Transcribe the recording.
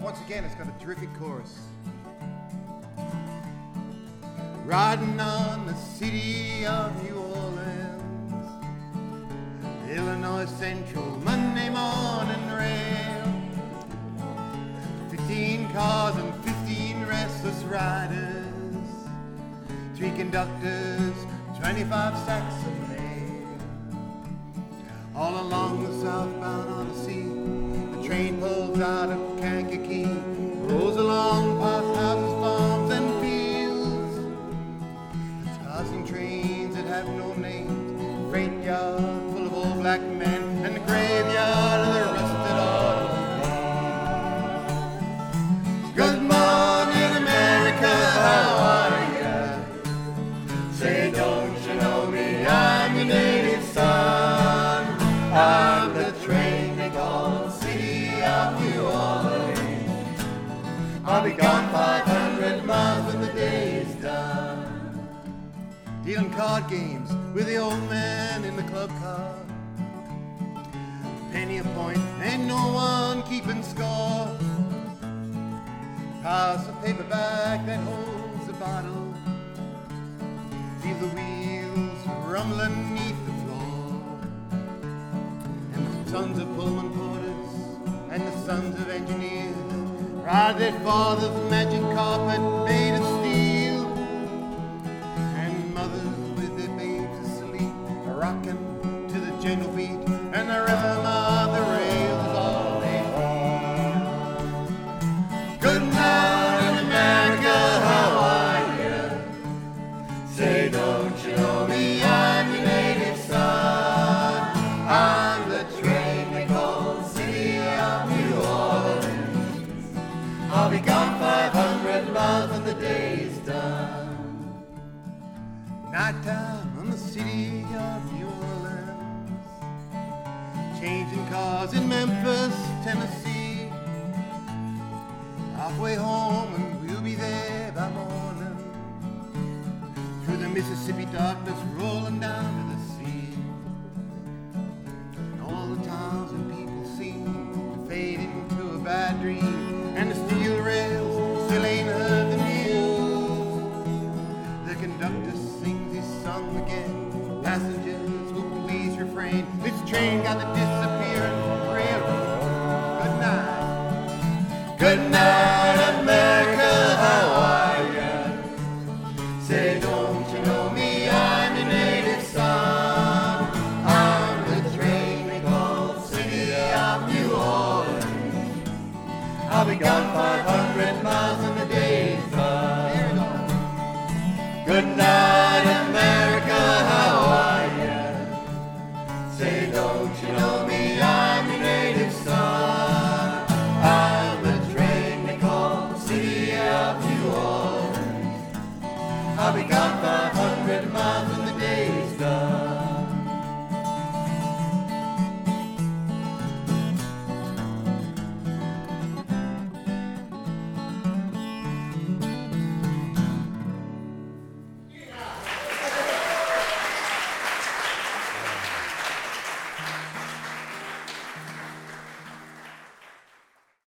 Once again, it's got a terrific chorus. Riding on the city of New Orleans, Illinois Central, Monday morning rail. 15 cars and 15 restless riders, 3 conductors, 25 sacks of mail. All along the southbound Odyssey, the train pulls out of Kankakee, rolls along past houses, farms and fields, passing trains that have no names, freight yard full of old black men, and the graveyard of the rusted automobiles. Good morning, America, how are ya? Say, don't you know me? I'm your native son. I'm the train they call City of New Orleans. I'll be gone 500 miles when the day is done. Dealing card games with the old man in the club car. Penny a point, ain't no one keeping score. Pass a paperback that holds a bottle. Feel the wheels rumbling neath the floor. And the sons of Pullman porters and the sons of engineers ride their father's magic carpet made of steel. And mothers with their babes asleep are rocking to the gentle beat and the rhythm of the rails all they feel. Good night, America, how are ya? Say, don't you know me? I'm your native son. I'm the train they call City of New Orleans. I'll be gone 500 miles when the day's done. Nighttime on the City of New Orleans, changing cars in Memphis, Tennessee. Halfway home and we'll be there by morning, through the Mississippi darkness rolling down to the sea. And all the towns and people seem to fade into a bad dream, and the steel rails still ain't heard the news. The conductor sings his song again, passengers will please refrain. This train got the disappearing railroad. Good night. Good night, America, how are ya? Say, don't you know me? I'm your native son. I'm the train they call City of New Orleans. I'll be gone 500 miles when the day's done. Good night, America, how are ya? Say, don't you know me? I'm your native son. I'm the train they call City of New Orleans. I'll be gone 500 miles.